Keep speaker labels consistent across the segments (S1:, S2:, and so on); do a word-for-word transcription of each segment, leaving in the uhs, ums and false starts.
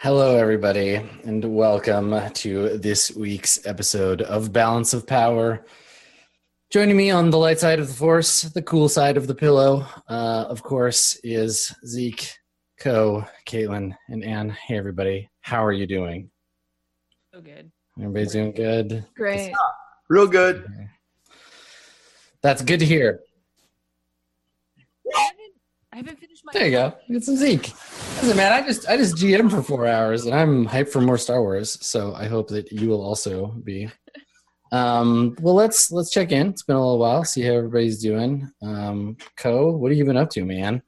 S1: Hello, everybody, and welcome to this week's episode of Balance of Power. Joining me on the light side of the force, the cool side of the pillow, uh, of course, is Zeke, Co, Caitlin, and Anne. Hey, everybody. How are you doing?
S2: So good.
S1: Everybody's doing good?
S2: Great.
S3: Real good.
S1: That's good to hear.
S2: I haven't, I haven't finished my.
S1: There you go. Get some Zeke. Listen, man, I just I just G M for four hours, and I'm hyped for more Star Wars. So I hope that you will also be. Um, well, let's let's check in. It's been a little while. See how everybody's doing. Um, Co, what have you been up to, man?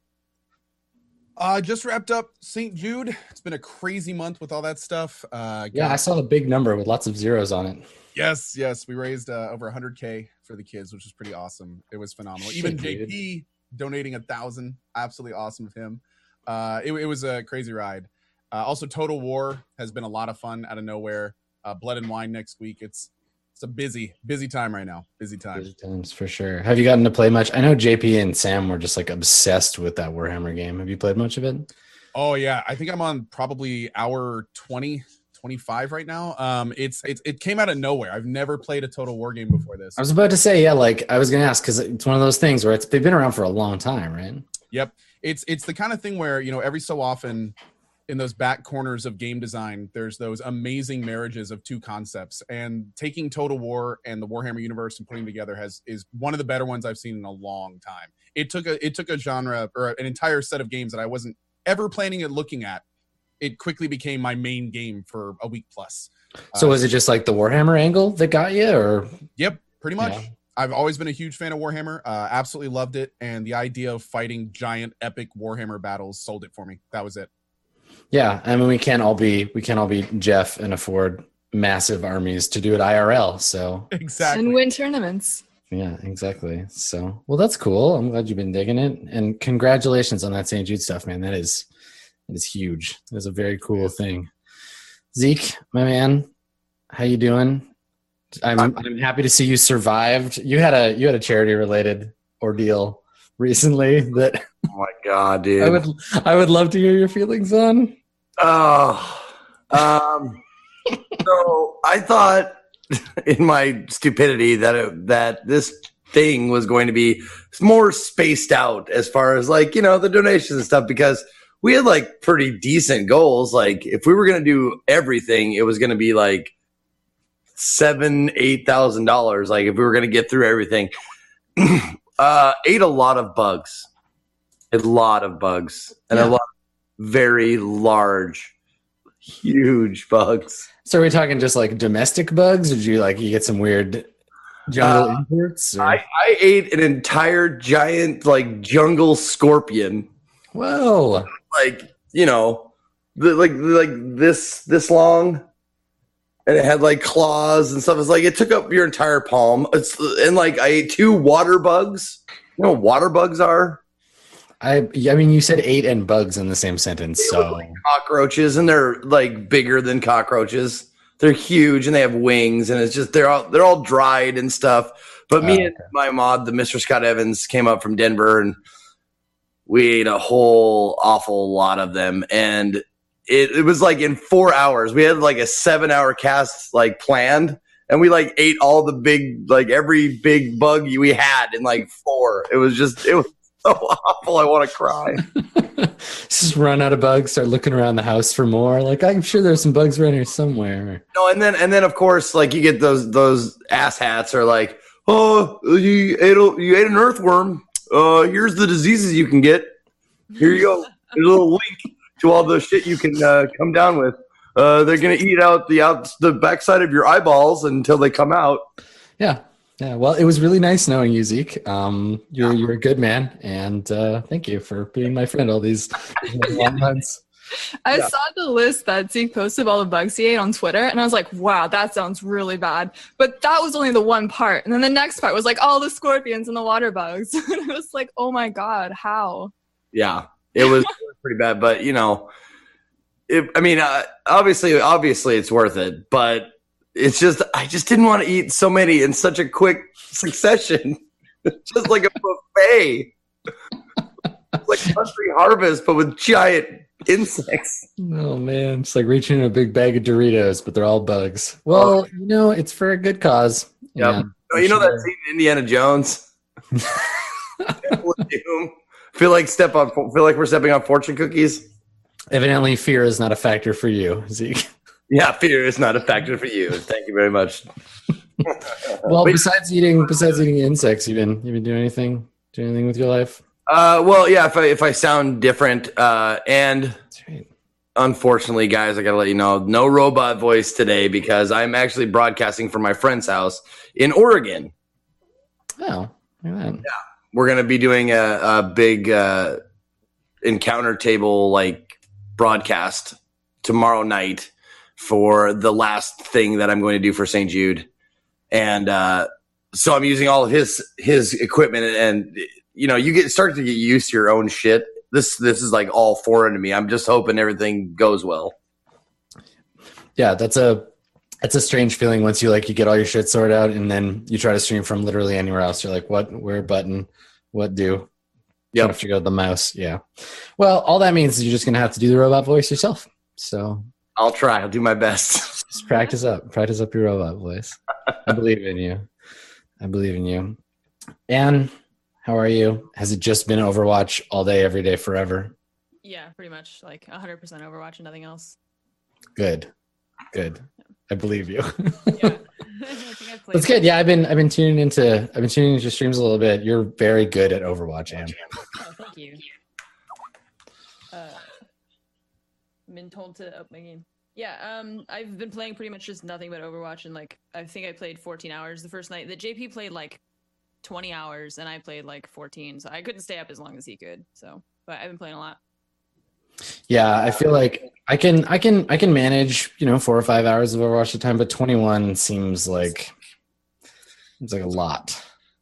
S3: Uh, just wrapped up Saint Jude. It's been a crazy month with all that stuff. Uh,
S1: Yeah, I saw the big number with lots of zeros on it.
S3: Yes, yes. We raised uh, over one hundred K for the kids, which was pretty awesome. It was phenomenal. Even
S1: Shit,
S3: J P donating a thousand. Absolutely awesome of him. Uh, it, it was a crazy ride. Uh, also, Total War has been a lot of fun out of nowhere. Uh, Blood and Wine next week. It's it's a busy, busy time right now. Busy time.
S1: Busy times for sure. Have you gotten to play much? I know J P and Sam were just like obsessed with that Warhammer game. Have you played much of it?
S3: Oh yeah, I think I'm on probably hour twenty, twenty-five right now. Um, it's it's it came out of nowhere. I've never played a Total War game before this.
S1: I was about to say, yeah, like I was going to ask because it's one of those things where it's they've been around for a long time, right?
S3: Yep, it's it's the kind of thing where you know every so often in those back corners of game design, there's those amazing marriages of two concepts, and taking Total War and the Warhammer universe and putting together has is one of the better ones I've seen in a long time. It took a it took a genre or an entire set of games that I wasn't ever planning at looking at. It quickly became my main game for a week plus.
S1: So
S3: uh,
S1: was it just like the Warhammer angle that got you, or?
S3: Yep, pretty much.
S1: Yeah.
S3: I've always been a huge fan of Warhammer. Uh, absolutely loved it, and the idea of fighting giant, epic Warhammer battles sold it for me. That was it.
S1: Yeah, I mean, we can't all be we can't all be Jeff and afford massive armies to do it I R L. So
S3: Exactly.
S2: And win tournaments.
S1: yeah, exactly. So well, that's cool. I'm glad you've been digging it, and congratulations on that Saint Jude stuff, man. That is that is huge. That is a very cool thing. Zeke, my man, how you doing? I'm I'm happy to see you survived. You had a you had a charity related ordeal recently that
S4: Oh my god, dude!
S1: I would I would love to hear your feelings on.
S4: Oh, um, so I thought in my stupidity that it, that this thing was going to be more spaced out as far as like you know the donations and stuff because we had like pretty decent goals. Like if we were going to do everything, it was going to be like seven, eight thousand dollars. Like if we were going to get through everything, uh, ate a lot of bugs. A lot of bugs and
S1: Yeah.
S4: a lot of very large, huge bugs.
S1: So are we talking just like domestic bugs, or did you like you get some weird jungle
S4: Uh,
S1: imports? Or?
S4: I, I ate an entire giant like jungle scorpion,
S1: Whoa!
S4: like you know, the, like like this this long, and it had like claws and stuff. It's like it took up your entire palm. It's and like I ate two water bugs. You know what water bugs are?
S1: I I mean, you said eight and bugs in the same sentence,
S4: They
S1: so
S4: look like cockroaches, and they're like bigger than cockroaches. They're huge, and they have wings, and it's just they're all they're all dried and stuff. But me
S1: Oh,
S4: and my mod, the Mister Scott Evans, came up from Denver, and we ate a whole awful lot of them. And it, it was like in four hours, we had like a seven hour cast like planned, and we like ate all the big like every big bug we had in like four. It was just it was so awful. I want to cry.
S1: just run out of bugs, start looking around the house for more. Like I'm sure there's some bugs around here somewhere.
S4: No, and then and then of course, like you get those those ass hats are like, oh, you ate a, you ate an earthworm. Uh, here's the diseases you can get. Here you go. There's a little link to all the shit you can uh, come down with. Uh, they're gonna eat out the out the backside of your eyeballs until they come out.
S1: Yeah. Yeah, well, it was really nice knowing you, Zeke. Um, you're you're a good man, and uh, thank you for being my friend all these long months.
S2: I
S4: Yeah.
S2: saw the list that Zeke posted of all the bugs he ate on Twitter, and I was like, wow, that sounds really bad. But that was only the one part. And then the next part was like all the scorpions and the water bugs. And it was like, oh my God, how?
S4: Yeah, it was pretty bad, but you know, it, I mean, uh, obviously, obviously, it's worth it, but. It's just, I just didn't want to eat so many in such a quick succession. Just like a buffet. It's like Country Harvest, but with giant insects.
S1: Oh man, it's like reaching in a big bag of Doritos, but they're all bugs. Well,
S4: Oh.
S1: you know, it's for a good cause.
S4: Yep.
S1: And
S4: Oh, you know
S1: sure-
S4: that scene in Indiana Jones? Temple of Doom. Feel like step on. Feel like we're stepping on fortune cookies.
S1: Evidently, fear is not a factor for you, Zeke.
S4: Yeah, fear is not a factor for you. Thank you very much.
S1: Well,
S4: Wait.
S1: besides eating, besides eating insects, you been you been doing anything? Doing anything with your life?
S4: Uh, well, yeah. If I if I sound different, uh, and
S1: That's right.
S4: unfortunately, guys, I gotta let you know, no robot voice today because I'm actually broadcasting from my friend's house in Oregon.
S1: Oh, look at that.
S4: We're gonna be doing a, a big uh, encounter table like broadcast tomorrow night for the last thing that I'm going to do for Saint Jude, and uh, so I'm using all of his his equipment, and you know, you get start to get used to your own shit. This this is like all foreign to me. I'm just hoping everything goes well.
S1: Yeah, that's a that's a strange feeling once you like you get all your shit sorted out and then you try to stream from literally anywhere else. You're like, what? Where button? What do?
S4: Yep.
S1: Trying to figure out the mouse. Yeah. Well, all that means is you're just gonna have to do the robot voice yourself. So
S4: I'll try. I'll do my best.
S1: just practice up. Practice up your robot voice. I believe in you. I believe in you. Anne, how are you? Has it just been Overwatch all day, every day, forever?
S2: Yeah, pretty much like one hundred percent Overwatch and nothing else.
S1: Good. Good. I believe you.
S2: Yeah. I think I've played
S1: That's good. Yeah, I've been I've been tuning into I've been tuning into your streams a little bit. You're very good at Overwatch, Anne.
S2: Oh, thank you. Uh, I've been told to up my game. Yeah, um, I've been playing pretty much just nothing but Overwatch, and like I think I played fourteen hours the first night. The J P played like twenty hours, and I played like fourteen, so I couldn't stay up as long as he could. So, but I've been playing a lot.
S1: Yeah, I feel like I can I can I can manage, you know, four or five hours of Overwatch at a time, but twenty-one seems like seems like a lot.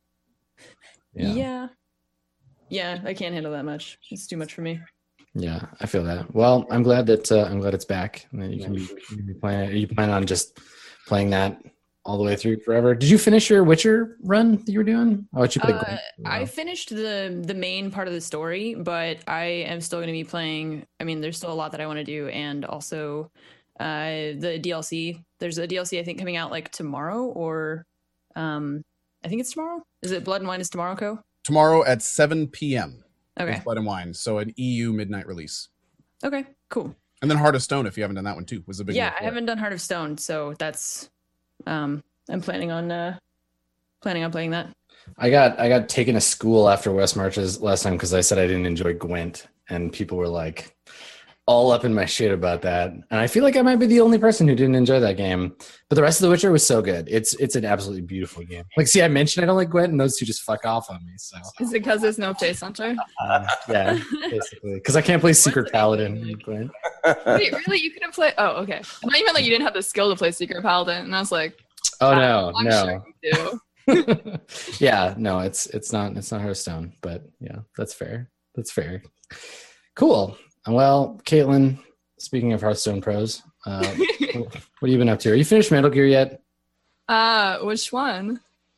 S2: Yeah.
S1: Yeah.
S2: yeah, I can't handle that much. It's too much for me.
S1: Yeah, I feel that. Well, I'm glad that uh, I'm glad it's back and that you can be, you can be playing. Are you plan on just playing that all the way through forever? Did you finish your Witcher run that you were doing? Oh, you played.
S2: Uh, I finished the the main part of the story, but I am still going to be playing. I mean, there's still a lot that I want to do, and also uh, the D L C. There's a D L C I think coming out like tomorrow, or um, I think it's tomorrow. Is it Blood and Wine is tomorrow, Co?
S3: Tomorrow at seven p.m.
S2: Okay.
S3: is Blood and Wine, so an E U midnight release.
S2: Okay. Cool.
S3: And then Heart of Stone, if you haven't done that one too, was a big
S2: Yeah,
S3: one for
S2: I
S3: it.
S2: haven't done Heart of Stone, so that's um, I'm planning on uh, planning on playing that.
S1: I got I got taken to school after West Marches last time because I said I didn't enjoy Gwent, and people were like all up in my shit about that. And I feel like I might be the only person who didn't enjoy that game. But the rest of The Witcher was so good. It's it's an absolutely beautiful game. Like, see, I mentioned I don't like Gwent, and those two just fuck off on me. So
S2: Is it because there's no Face Hunter?
S1: uh, yeah, basically, because I can't play Secret Paladin in Gwent.
S2: Wait, really? You couldn't play? Oh, okay. I thought you meant like you didn't have the skill to play Secret Paladin, and I was like,
S1: Oh no,
S2: I'm
S1: no.
S2: sure you do.
S1: Yeah, no, it's it's not it's not Hearthstone, but yeah, that's fair. That's fair. Cool. Well, Caitlin, speaking of Hearthstone pros, uh, what have you been up to? Are you finished Metal Gear yet?
S2: Uh, which one?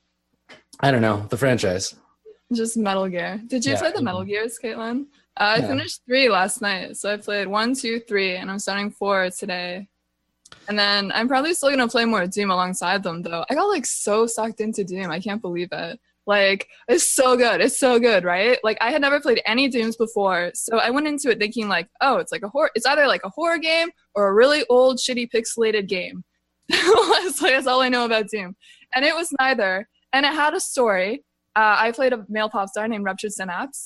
S1: I don't know the franchise.
S2: Just Metal Gear. Did you
S1: Yeah.
S2: play the Metal Gears, Caitlin? Uh, I
S1: Yeah.
S2: finished three last night, so I played one, two, three, and I'm starting four today. And then I'm probably still gonna play more Doom alongside them, though. I got like so sucked into Doom, I can't believe it. Like, it's so good. It's so good, right? Like, I had never played any Dooms before, so I went into it thinking like, oh, it's like a horror. It's either like a horror game or a really old, shitty, pixelated game. That's, like, that's all I know about Doom, and it was neither. And it had a story. Uh, I played a male pop star named Ruptured Synapse.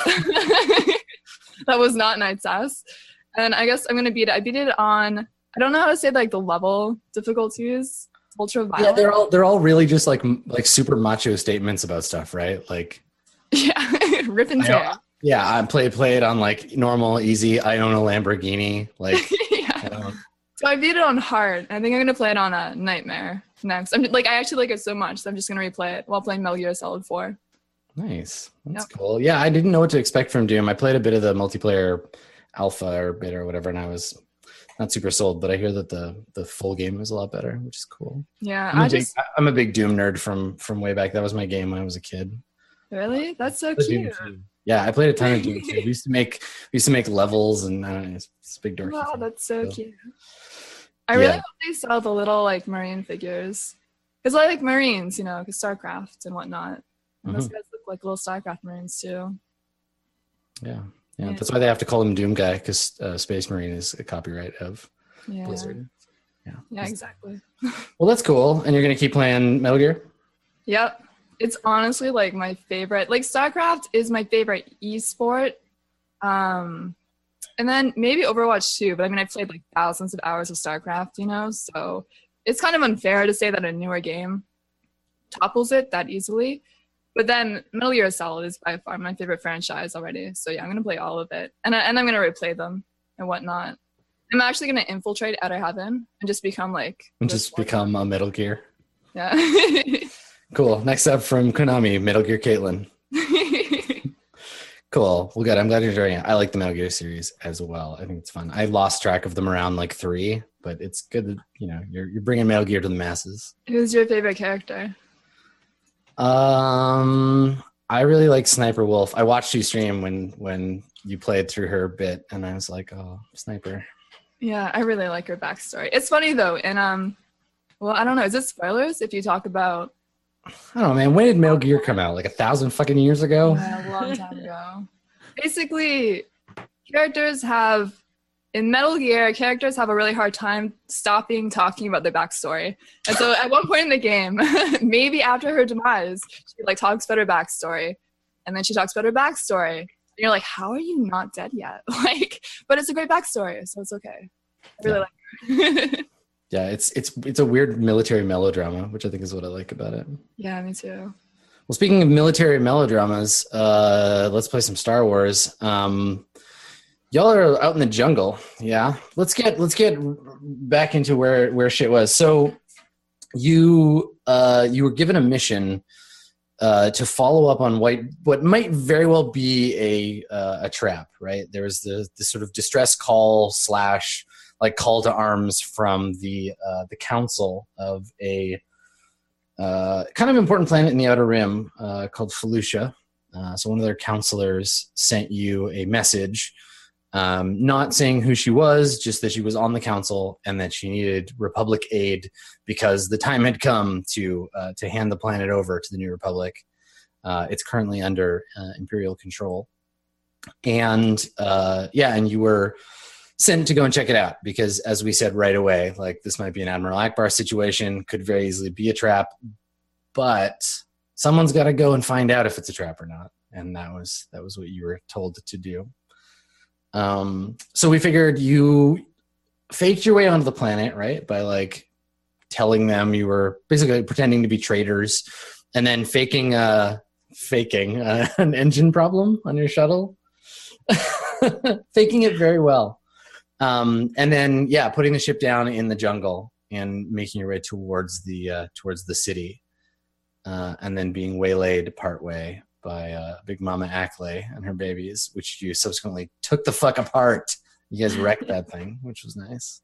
S2: That was not Night Sass. And I guess I'm gonna beat it. I beat it on. I don't know how to say like the level difficulties. Ultra violent.
S1: Yeah, they're all they're all really just like m- like super macho statements about stuff, right? Like,
S2: Yeah, rip and
S1: I
S2: tear.
S1: yeah, I play play it on like normal, easy. I own a Lamborghini. Like, I
S2: Yeah.
S1: don't,
S2: So I beat it on hard. I think I'm gonna play it on a Nightmare next. I'm like I actually like it so much, so I'm just gonna replay it while playing Metal Gear Solid four.
S1: nice. That's
S2: Yep.
S1: cool. Yeah, I didn't know what to expect from Doom. I played a bit of the multiplayer alpha or beta or whatever, and I was not super sold. But I hear that the the full game is a lot better, which is cool.
S2: Yeah,
S1: I'm a
S2: I
S1: big,
S2: just
S1: I'm a big Doom nerd from from way back. That was my game when I was a kid.
S2: Really? That's so
S1: The Doom
S2: cute.
S1: two. Yeah, I played a ton of Doom two. We used to make we used to make levels, and I don't know, it's, it's a big dorky
S2: Wow,
S1: thing.
S2: that's so,
S1: So,
S2: cute. I
S1: yeah.
S2: really hope they sell the little like Marine figures. Because I like Marines, you know, because StarCraft and whatnot. And those
S1: Mhm.
S2: guys look like little StarCraft Marines too.
S1: Yeah, yeah,
S2: Yeah.
S1: that's why they have to call him Doom Guy, because uh, Space Marine is a copyright of
S2: Yeah.
S1: Blizzard. Yeah.
S2: Yeah, exactly.
S1: Well, that's cool. And you're gonna keep playing Metal Gear?
S2: Yep. It's honestly like my favorite. Like StarCraft is my favorite esport. Um, and then maybe Overwatch too. But I mean, I've played like thousands of hours of StarCraft, you know, so it's kind of unfair to say that a newer game topples it that easily. But then Metal Gear Solid is by far my favorite franchise already. So yeah, I'm gonna play all of it, and I, and I'm gonna replay them and whatnot. I'm actually gonna infiltrate Outer Heaven and just become like
S1: And
S2: this
S1: just
S2: one.
S1: become a Metal Gear.
S2: Yeah.
S1: Cool. Next up from Konami, Metal Gear Caitlin. Cool. Well, good. I'm glad you're enjoying it. I like the Metal Gear series as well. I think it's fun. I lost track of them around like three, but it's good that, you know, you're you're bringing Metal Gear to the masses.
S2: Who's your favorite character?
S1: Um, I really like Sniper Wolf. I watched you stream when when you played through her bit, and I was like, oh, Sniper.
S2: Yeah, I really like her backstory. It's funny though, and um, well, I don't know. Is it spoilers if you talk about
S1: I don't know, man. When did Metal Gear come out? Like a thousand fucking years ago?
S2: yeah, a long time ago? Basically, characters have in Metal Gear, characters have a really hard time stopping talking about their backstory. And so at one point in the game, maybe after her demise, she like talks about her backstory, and then she talks about her backstory. And you're like, how are you not dead yet? Like, but it's a great backstory, so it's okay. I really
S1: Yeah.
S2: like her.
S1: Yeah, it's it's it's a weird military melodrama, which I think is what I like about it.
S2: Yeah, me too.
S1: Well, speaking of military melodramas, uh, let's play some Star Wars. Um, y'all are out in the jungle, yeah. Let's get let's get back into where where shit was. So, you uh, you were given a mission uh, to follow up on what what might very well be a uh, a trap, right? There was the the sort of distress call slash like call to arms from the uh, the council of a uh, kind of important planet in the Outer Rim uh, called Felucia. Uh, so one of their counselors sent you a message, um, not saying who she was, just that she was on the council and that she needed Republic aid because the time had come to uh, to hand the planet over to the New Republic. Uh, it's currently under uh, Imperial control, and uh, yeah, and you were sent to go and check it out because, as we said right away, like this might be an Admiral Akbar situation, could very easily be a trap, but someone's got to go and find out if it's a trap or not, and that was that was what you were told to do. Um, so we figured you faked your way onto the planet, right, by like telling them you were basically pretending to be traitors, and then faking uh, faking uh, an engine problem on your shuttle, faking it very well. Um, and then, yeah, putting the ship down in the jungle and making your way towards the uh, towards the city, uh, and then being waylaid partway by uh, Big Mama Ackley and her babies, which you subsequently took the fuck apart. You guys wrecked that thing, which was nice.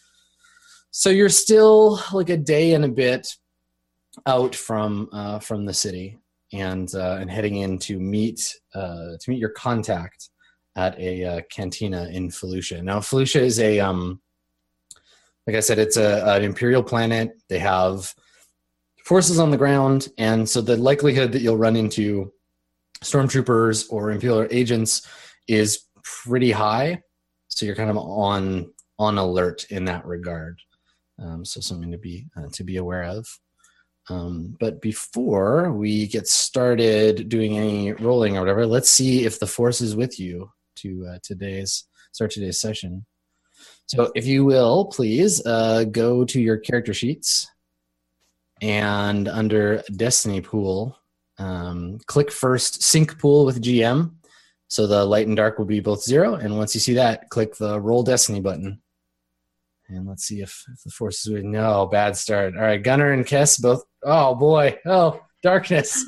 S1: So you're still like a day and a bit out from uh, from the city, and uh, and heading in to meet uh, to meet your contact at a uh, cantina in Felucia. Now, Felucia is a, um, like I said, it's a, an imperial planet. They have forces on the ground, and so the likelihood that you'll run into stormtroopers or imperial agents is pretty high. So you're kind of on on alert in that regard. Um, so something to be uh, to be aware of. Um, but before we get started doing any rolling or whatever, let's see if the force is with you to uh, today's start today's session. So if you will, please uh, go to your character sheets and under Destiny Pool, um, click first Sync Pool with G M. So the light and dark will be both zero. And once you see that, click the Roll Destiny button. And let's see if, if the force is with. No, bad start. All right, Gunnar and Kess both. Oh boy. Oh, darkness.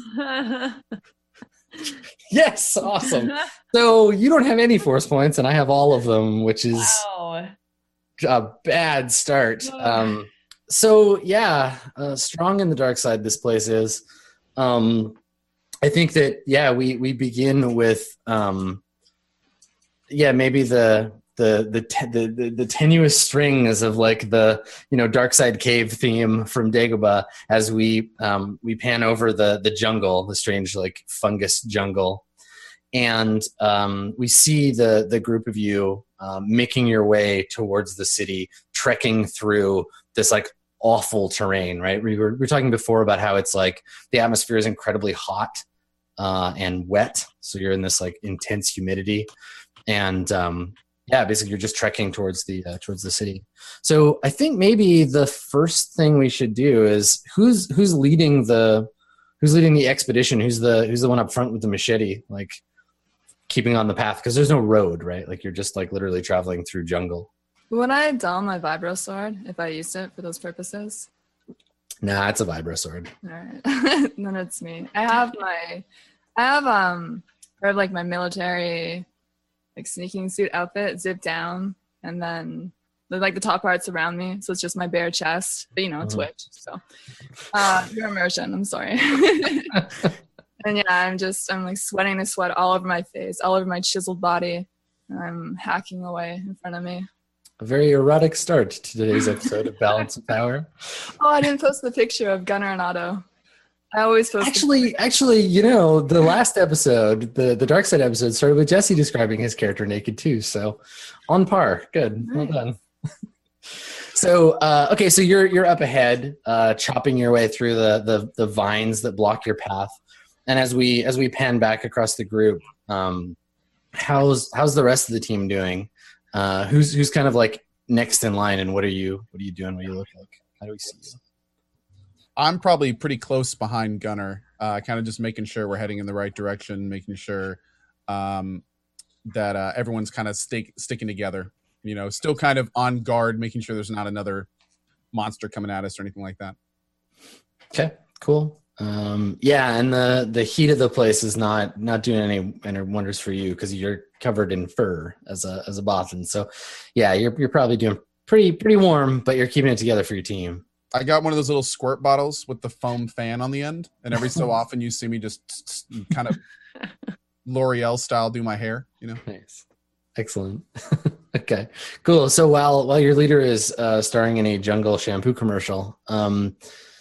S1: Yes, awesome. So you don't have any force points, and I have all of them, which is
S5: Wow.
S1: a bad start. Um, so yeah, uh, strong in the dark side. This place is. Um, I think that yeah, we we begin with um, yeah, maybe the the the, te- the the the tenuous strings of like the you know Dark Side Cave theme from Dagobah as we um, we pan over the the jungle, the strange like fungus jungle, and um, we see the the group of you um, making your way towards the city, trekking through this like awful terrain. Right, we were we were talking before about how it's like the atmosphere is incredibly hot uh, and wet, so you're in this like intense humidity, and um, yeah, basically you're just trekking towards the uh, towards the city. So I think maybe the first thing we should do is who's who's leading the who's leading the expedition? Who's the who's the one up front with the machete, like keeping on the path? Because there's no road, right? Like you're just like literally traveling through jungle.
S2: Would I don my vibro sword if I used it for those purposes?
S1: Nah, it's a vibro sword.
S2: All right, then it's me. I have my, I have um, I have like my military, like sneaking suit outfit zipped down, and then the, like the top part's around me, so it's just my bare chest. But you know, it's
S1: Uh-huh.
S2: Twitch, so uh, your immersion. I'm sorry. And yeah, I'm just I'm like sweating the sweat all over my face, all over my chiseled body. And I'm hacking away in front of me.
S1: A very erotic start to today's episode of Balance of Power.
S2: Oh, I didn't post the picture of Gunnar and Otto. I always post.
S1: Actually, actually, you know, the last episode, the the Dark Side episode, started with Jesse describing his character naked too. So, on par. Good. Well done. So, uh, okay, so you're you're up ahead, uh, chopping your way through the, the the vines that block your path, and as we as we pan back across the group, um, how's how's the rest of the team doing? Uh, who's who's kind of like next in line, and what are you what are you doing? What do you look like? How do we see you?
S3: I'm probably pretty close behind Gunnar, uh, kind of just making sure we're heading in the right direction, making sure um, that uh, everyone's kind of stick, sticking together. You know, still kind of on guard, making sure there's not another monster coming at us or anything like that.
S1: Okay, cool. Um, yeah, and the the heat of the place is not not doing any any wonders for you because you're covered in fur as a as a Bothan. So, yeah, you're you're probably doing pretty pretty warm, but you're keeping it together for your team.
S3: I got one of those little squirt bottles with the foam fan on the end, and every so often you see me just kind of L'Oreal style do my hair. You know,
S1: Nice, excellent. Okay, cool. So while while your leader is uh, starring in a jungle shampoo commercial, um,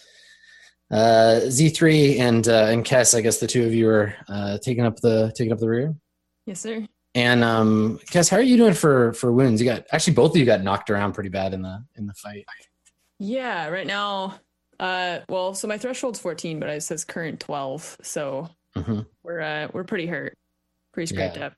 S1: uh, Z three and uh, and Kess, I guess the two of you are uh, taking up the taking up the rear.
S2: Yes, sir.
S1: And um, Kess, how are you doing for for wounds? You got actually both of you got knocked around pretty bad in the in the fight.
S5: Yeah, right now, uh, well, so my threshold's fourteen, but it says current twelve, so
S1: Mm-hmm.
S5: we're uh, we're pretty hurt, pretty scraped
S1: Yeah.
S5: up.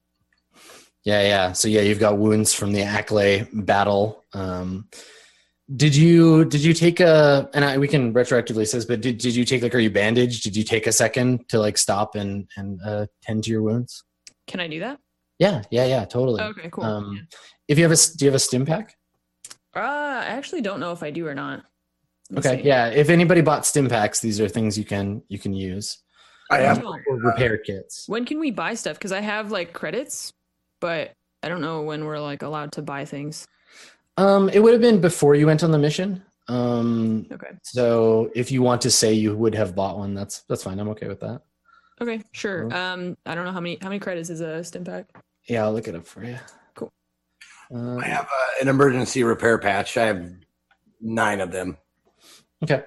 S1: Yeah, yeah. So yeah, you've got wounds from the Acklay battle. Um, did you did you take a and I, we can retroactively say this, but did did you take like are you bandaged? Did you take a second to like stop and and uh, tend to your wounds?
S5: Can I do that?
S1: Yeah, yeah, yeah, totally.
S5: Okay, cool.
S1: Um, if you have a s- do you have a stim pack?
S5: Uh, I actually don't know if I do or not. Let me
S1: Okay,
S5: see.
S1: yeah. If anybody bought stim packs, these are things you can you can use.
S4: I have
S5: Oh.
S1: Or repair kits.
S5: When can we buy stuff? Because I have like credits, but I don't know when we're like allowed to buy things.
S1: Um, it would have been before you went on the mission. Um,
S5: Okay.
S1: so if you want to say you would have bought one, that's that's fine. I'm okay with that.
S5: Okay, sure.
S1: Cool.
S5: Um, I don't know how many how many credits is a stim pack.
S1: Yeah, I'll look it up for you.
S5: Cool.
S1: Uh,
S4: I have uh, an emergency repair patch. I have nine of them.
S1: Okay.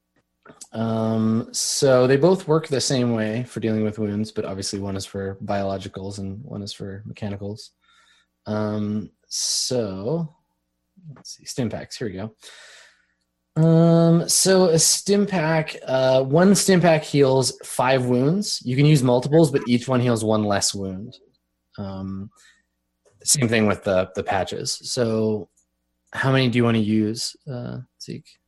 S1: Um, so they both work the same way for dealing with wounds, but obviously one is for biologicals and one is for mechanicals. Um, so let's see, stim packs. Here we go. Um, so a stim pack, uh, one stim pack heals five wounds. You can use multiples, but each one heals one less wound. Um, same thing with the the patches. So how many do you want to use, uh, Zeke?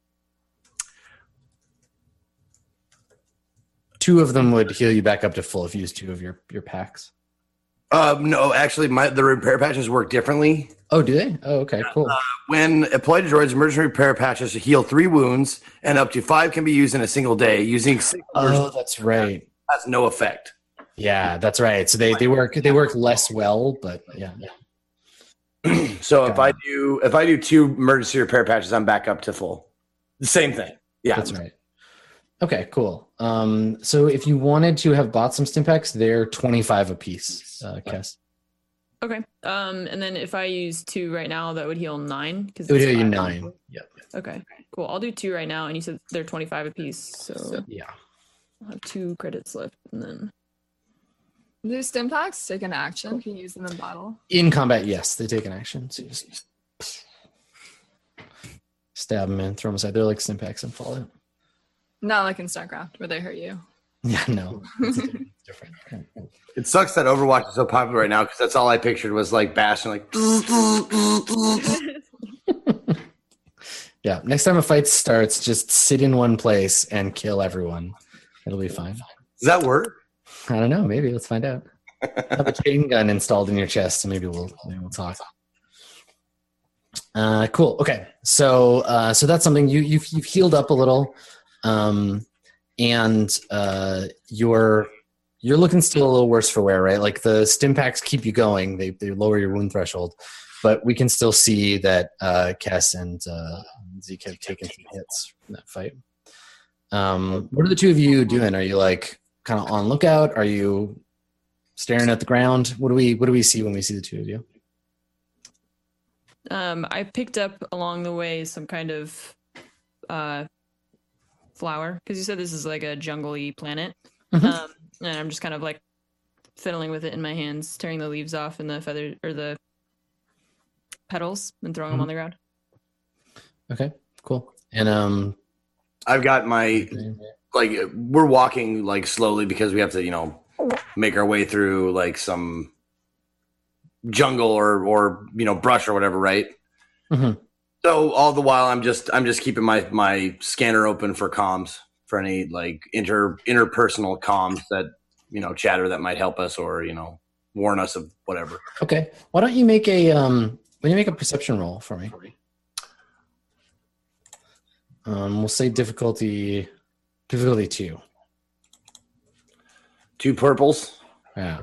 S1: Two of them would heal you back up to full if you use two of your, your packs.
S4: Um, no, actually, my the repair patches work differently.
S1: Oh, do they? Oh, okay, cool.
S4: When applied to droids, emergency repair patches heal three wounds, and up to five can be used in a single day. Using six
S1: Oh, that's right.
S4: has no effect.
S1: Yeah, that's right. So they, they work they work less well, but yeah.
S4: So if
S1: Got
S4: I
S1: it.
S4: do if I do two emergency repair patches, I'm back up to full. The same thing. Yeah,
S1: That's right. Okay, cool. Um, so if you wanted to have bought some Stimpaks, they're twenty-five a piece, uh, Cass.
S5: Okay. Um, and then if I use two right now, that would heal nine. Because
S1: It would heal you nine. Yep.
S5: Okay. Cool. I'll do two right now, and you said they're twenty-five a piece, so
S1: Yeah.
S5: I'll have two credits left, and then.
S2: Do Stimpaks take an action? Can you use them in battle?
S1: In combat, yes, they take an action. So you just stab them in, throw them aside. They're like Stimpaks in Fallout.
S2: Not like in StarCraft where they hurt you.
S1: Yeah, no, it's different.
S4: It sucks that Overwatch is so popular right now because that's all I pictured was like Bastion, like.
S1: Yeah, next time a fight starts, just sit in one place and kill everyone. It'll be fine.
S4: Does that work?
S1: I don't know. Maybe let's find out. Have a chain gun installed in your chest, and maybe we'll maybe we'll talk. Uh, cool. Okay, so uh, so that's something you you've you've healed up a little, um, and uh, you're you're looking still a little worse for wear, right? Like the Stimpaks keep you going; they they lower your wound threshold, but we can still see that uh, Cass and uh, Zeke have taken some hits in that fight. Um, what are the two of you doing? Are you like kind of on lookout? Are you staring at the ground? What do we what do we see when we see the two of you?
S5: Um, I picked up along the way some kind of uh, flower because you said this is like a jungle-y planet,
S1: Mhm.
S5: um, and I'm just kind of like fiddling with it in my hands, tearing the leaves off and the feather or the petals and throwing them on the ground.
S1: Okay, cool. And um,
S4: I've got my like we're walking like slowly because we have to, you know, make our way through like some jungle or or you know brush or whatever, right?
S1: Mhm.
S4: So all the while I'm just I'm just keeping my my scanner open for comms, for any like inter interpersonal comms that, you know, chatter that might help us or, you know, warn us of whatever.
S1: okay, why don't you make a um, why don't you make a perception roll for me? Um, we'll say difficulty difficulty two.
S4: Two purples.
S1: Yeah.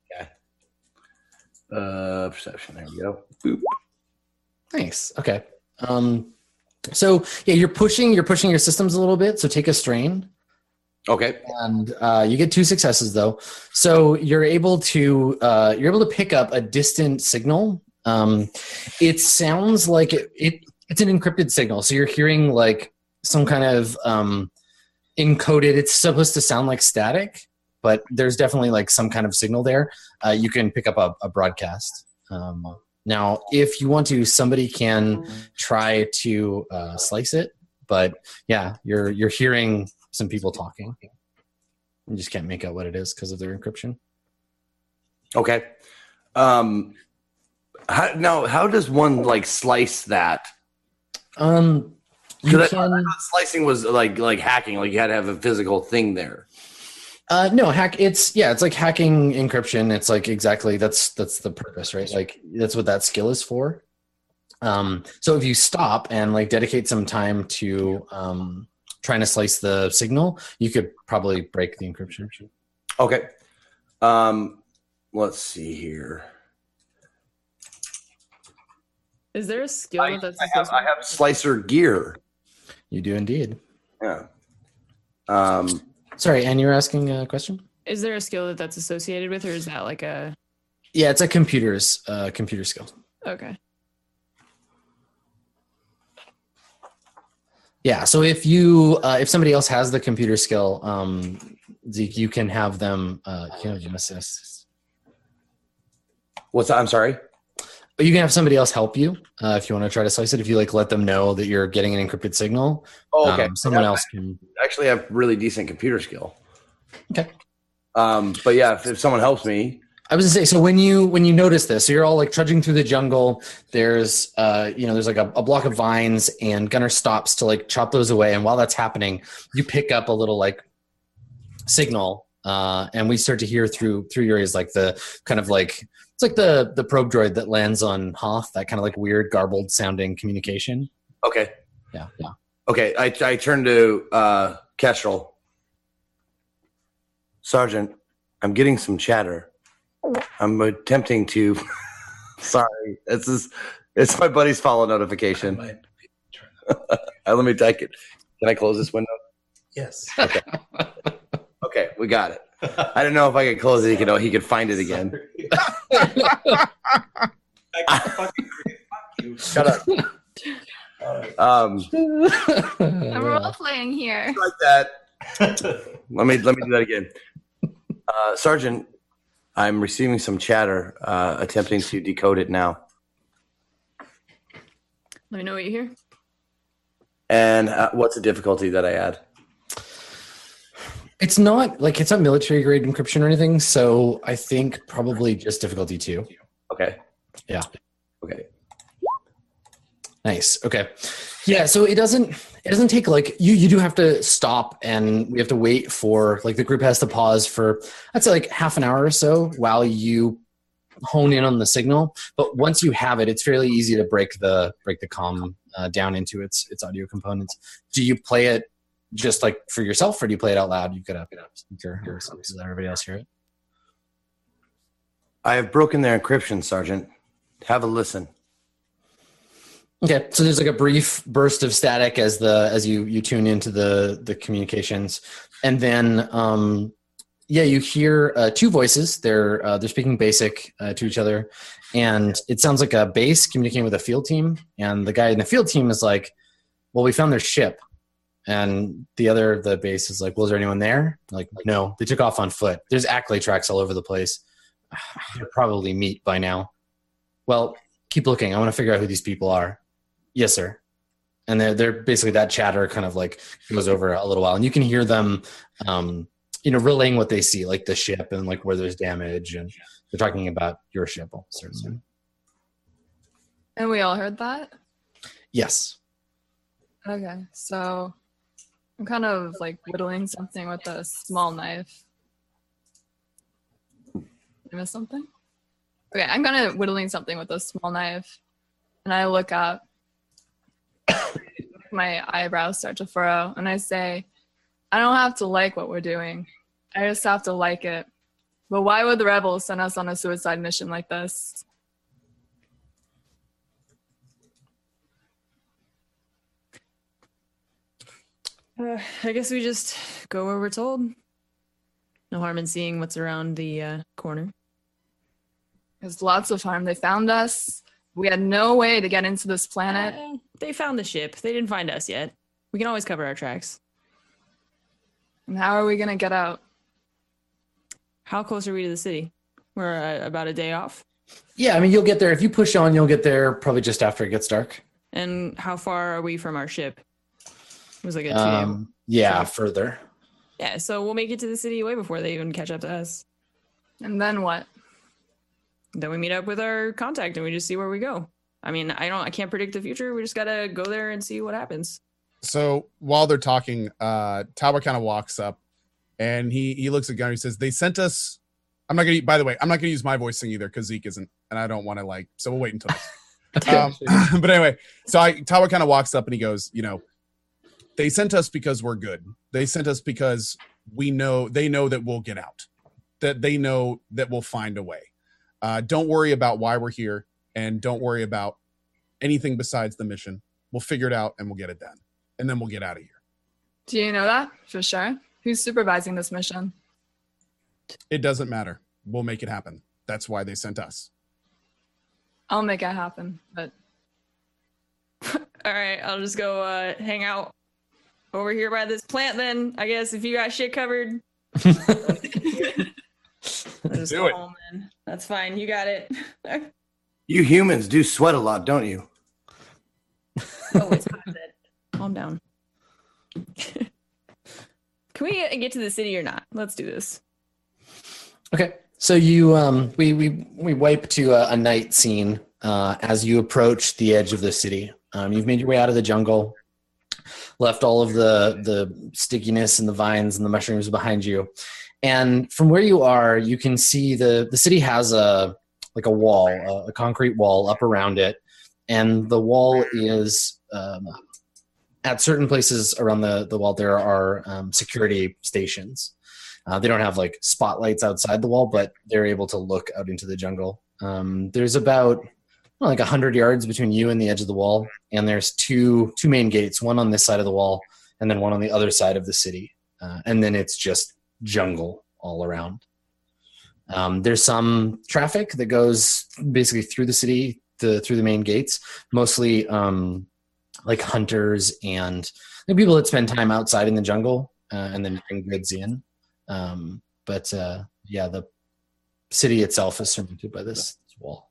S4: Uh, perception. There we go. Boop.
S1: Nice. Okay. Um, so yeah, you're pushing you're pushing your systems a little bit. So take a strain.
S4: Okay.
S1: And uh, you get two successes though, so you're able to uh, you're able to pick up a distant signal. Um, it sounds like it, it it's an encrypted signal, so you're hearing like some kind of um, encoded. It's supposed to sound like static, but there's definitely like some kind of signal there. Uh, you can pick up a, a broadcast. Um, now, if you want to, somebody can try to uh, slice it, but yeah, you're you're hearing some people talking. You just can't make out what it is because of their encryption.
S4: Okay. Um, how, now, how does one like slice that?
S1: Um, you
S4: Because I,
S1: can,
S4: I thought slicing was like like hacking, like you had to have a physical thing there.
S1: uh, no hack. It's yeah, it's like hacking encryption. It's like exactly that's that's the purpose, right? Like that's what that skill is for. Um, so if you stop and like dedicate some time to um, trying to slice the signal, you could probably break the encryption.
S4: Okay. Um, let's see here.
S5: Is there a skill
S4: I,
S5: that's
S4: I have I have slicer gear.
S1: You do indeed.
S4: Yeah. Um,
S1: Sorry, Anne, you were asking a question?
S5: Is there a skill that that's associated with, or is that like a
S1: Yeah, it's a computer's uh, computer skill.
S5: okay?
S1: Yeah, so if you uh, if somebody else has the computer skill, um, Zeke, you can have them. Uh, you can have them assist.
S4: what's that? I'm sorry.
S1: But you can have somebody else help you uh, if you want to try to slice it. If you like, let them know that you're getting an encrypted signal.
S4: Oh, okay.
S1: Um, someone
S4: Yeah,
S1: else can.
S4: I actually have really decent computer skill.
S1: Okay.
S4: Um, but yeah, if, if someone helps me,
S1: I was gonna say, so when you when you notice this, so you're all like trudging through the jungle. There's uh you know there's like a, a block of vines, and Gunnar stops to like chop those away. And while that's happening, you pick up a little like signal, uh, and we start to hear through through your ears like the kind of like it's like the the probe droid that lands on Hoth, that kind of like weird garbled sounding communication.
S4: okay.
S1: Yeah, yeah.
S4: Okay, I, I turn to uh, Kestrel. Sergeant, I'm getting some chatter. I'm attempting to. Sorry, it's this, it's my buddy's follow notification. uh, let me take it. Can I close this window?
S6: Yes.
S4: Okay. Okay, we got it. I don't know if I could close it. He could, he could find it again.
S6: I can fucking agree. Fuck you.
S4: Shut up. Um,
S2: I'm role playing here.
S4: like that. Let me let me do that again. Uh, Sergeant, I'm receiving some chatter. Uh, attempting to decode it now.
S5: Let me know what you hear.
S4: And uh, what's the difficulty that I add?
S1: It's not like it's not military grade encryption or anything, so I think probably just difficulty two.
S4: Okay.
S1: Yeah.
S4: Okay.
S1: Nice. Okay. Yeah. So it doesn't it doesn't take like you you do have to stop and we have to wait for like the group has to pause for I'd say like half an hour or so while you hone in on the signal. But once you have it, it's fairly easy to break the break the comm uh, down into its its audio components. Do you play it just like for yourself, or do you play it out loud? You could have it up speaker or something so that everybody else hear it.
S4: I have broken their encryption, Sergeant. Have a listen.
S1: Okay, so there's like a brief burst of static as the as you you tune into the the communications, and then um, yeah, you hear uh, two voices. They're uh, they're speaking basic uh, to each other, and it sounds like a base communicating with a field team. And the guy in the field team is like, "Well, we found their ship," and the other the base is like, "Well, is there anyone there?" Like, no, they took off on foot. There's accolade tracks all over the place. They're probably meat by now. Well, keep looking. I want to figure out who these people are. Yes, sir. And they're, they're basically that chatter kind of like goes over a little while. And you can hear them, um, you know, relaying what they see, like the ship and like where there's damage. And they're talking about your ship, certainly.
S2: And we all heard that?
S1: Yes.
S2: Okay, so I'm kind of like whittling something with a small knife. Did I miss something? Okay, I'm kind of whittling something with a small knife. And I look up. My eyebrows start to furrow, and I say, I don't have to like what we're doing. I just have to like it. But why would the rebels send us on a suicide mission like this?
S5: Uh, I guess we just go where we're told. No harm in seeing what's around the uh, corner.
S2: There's lots of harm. They found us. We had no way to get into this planet.
S5: Uh, they found the ship. They didn't find us yet. We can always cover our tracks.
S2: And how are we going to get out?
S5: How close are we to the city? We're uh, about a day off.
S1: Yeah, I mean, you'll get there. If you push on, you'll get there probably just after it gets dark.
S5: And how far are we from our ship? It was like a two
S1: Um, yeah,
S5: Sure.
S1: further.
S5: Yeah, so we'll make it to the city way before they even catch up to us.
S2: And then what?
S5: Then we meet up with our contact and we just see where we go. I mean, I don't, I can't predict the future. We just gotta go there and see what happens.
S3: So while they're talking, uh, Tower kind of walks up and he he looks at Gunnar. He says, "They sent us." I'm not gonna. By the way, I'm not gonna use my voicing either because Zeke isn't, and I don't want to like. So we'll wait until. um, but anyway, so I Tower kind of walks up and he goes, "You know, they sent us because we're good. They sent us because we know they know that we'll get out. That they know that we'll find a way. Uh, don't worry about why we're here, and don't worry about anything besides the mission. We'll figure it out and we'll get it done, and then we'll get out of here."
S2: Do you know that for sure? Who's supervising this mission?
S3: It doesn't matter. We'll make it happen. That's why they sent us.
S2: I'll make it happen. But
S5: All right, I'll just go uh, hang out over here by this plant then. I guess if you got shit covered. I'll just
S3: Do
S5: go
S3: it.
S5: home then. That's fine. You got it.
S4: You humans do sweat a lot, don't you?
S5: Oh, it's worth it. Calm down. Can we get to the city or not? Let's do this.
S1: Okay, so you um, we we we wipe to a, a night scene uh, as you approach the edge of the city. Um, you've made your way out of the jungle, left all of the the stickiness and the vines and the mushrooms behind you, and from where you are, you can see the the city has a like a wall, a, a concrete wall up around it, and the wall is um, at certain places around the the wall there are um, security stations. Uh, they don't have like spotlights outside the wall, but they're able to look out into the jungle. Um, there's about well, like a hundred yards between you and the edge of the wall, and there's two two main gates, one on this side of the wall and then one on the other side of the city. Uh, and then it's just jungle all around. Um, there's some traffic that goes basically through the city, the, through the main gates, mostly um, like hunters and the people that spend time outside in the jungle uh, and then bring goods in. Um, but uh, yeah, the city itself is surrounded by this wall.